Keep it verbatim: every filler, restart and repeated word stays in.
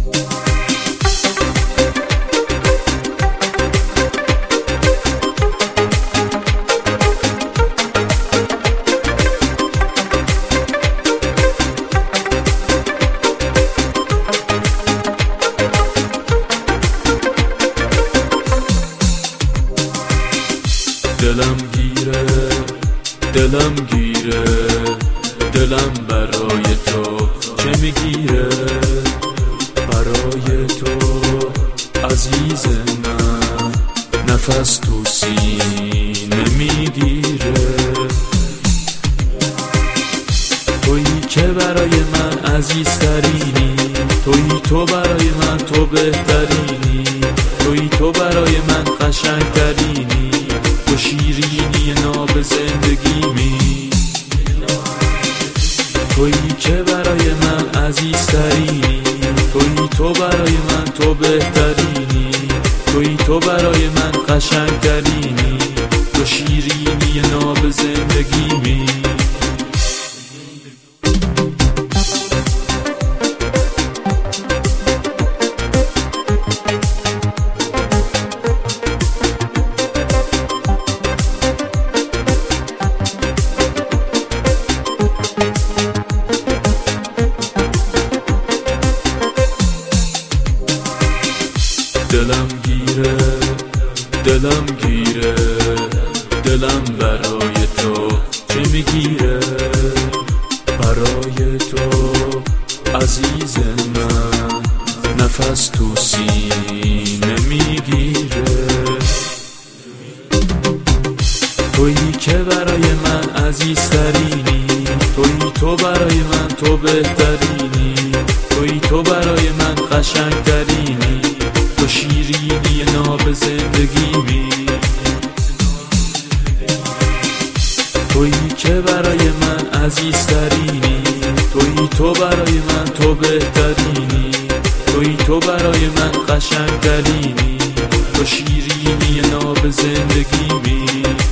دلم گیره دلم گیره دلم برای تو چه میگیره، برای تو عزیز من نفس تو سینه میگیره. تویی که برای من عزیزترینی، تویی تو برای من تو بهترینی، تویی تو برای من قشنگترینی، تو شیرینی ناب زندگیمی. تویی که برای من عزیزترینی، تویی تو برای من تو بهترینی، تویی تو برای من قشنگترینی، تو شیرینی ناب زندگیمی. دلم گیره دلم گیره دلم برای تو چه میگیره، برای تو عزیز من نفس تو سینه میگیره. تویی که برای من عزیزترینی، تویی تو برای من تو بهترینی، تویی تو برای من قشنگترینی، تو شیرینی ناب زندگیمی. تویی که برای من عزیزترینی، تویی تو برای من تو بهترینی، تویی تو برای من قشنگترینی، تو شیرینی ناب زندگیمی.